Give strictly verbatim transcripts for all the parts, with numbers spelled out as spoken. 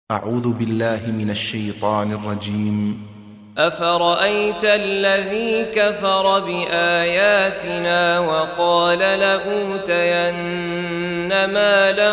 أعوذ بالله من الشيطان الرجيم. أفرأيت الذي كفر بآياتنا وقال لأوتين مالا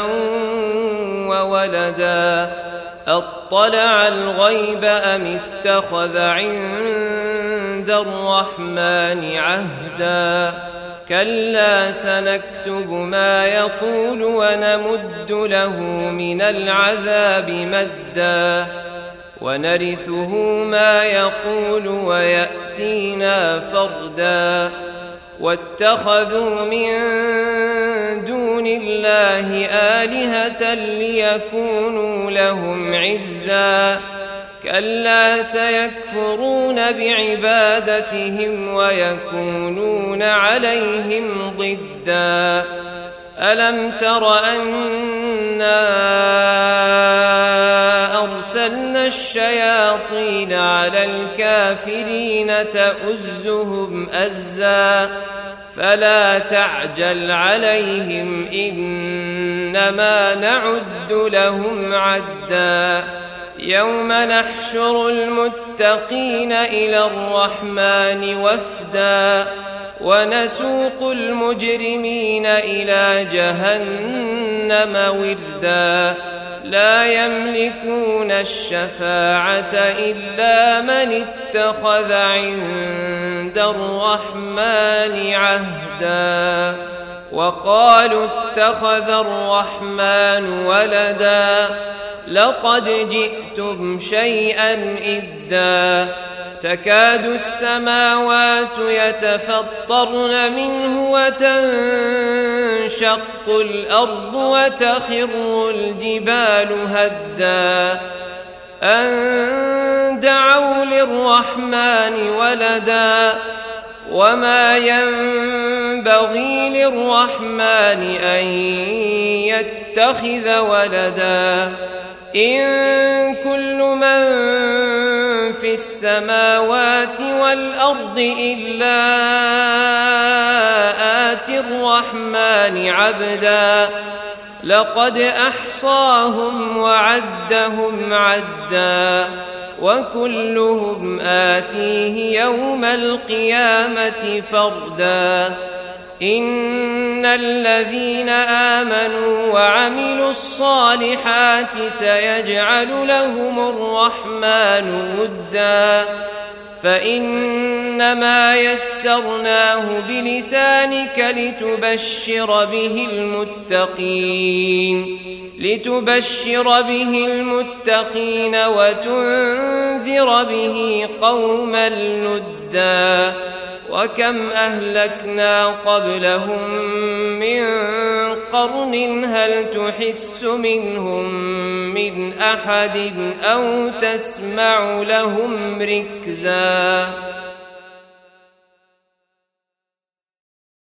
وولدا أطلع الغيب أم اتخذ عند الرحمن عهدا كلا سنكتب ما يقول ونمد له من العذاب مدا ونرثه ما يقول ويأتينا فردا واتخذوا من دون الله آلهة ليكونوا لهم عزا كلا سيكفرون بعبادتهم ويكونون عليهم ضدا ألم تر أنا أرسلنا الشياطين على الكافرين تؤزهم أزا فلا تعجل عليهم إنما نعد لهم عدا يوم نحشر المتقين إلى الرحمن وفدا ونسوق المجرمين إلى جهنم وردا لا يملكون الشفاعة إلا من اتخذ عند الرحمن عهدا وقالوا اتخذ الرحمن ولدا لقد جئتم شيئا إدا تكاد السماوات يتفطرن منه وتنشق الأرض وتخر الجبال هدا أن دعوا للرحمن ولدا وما ينبغي للرحمن أن يتخذ ولدا إن كل من في السماوات والأرض إلا آتي الرحمن عبدا لقد أحصاهم وعدهم عدا وكلهم آتيه يوم القيامة فردا إن الذين آمنوا وعملوا الصالحات سيجعل لهم الرحمن ودا فإنما يسرناه بلسانك لتبشر به المتقين لتبشر به المتقين وتنذر به قوما لدا وكم أهلكنا قبلهم من قرن هل تحس منهم من أحد أو تسمع لهم ركزا.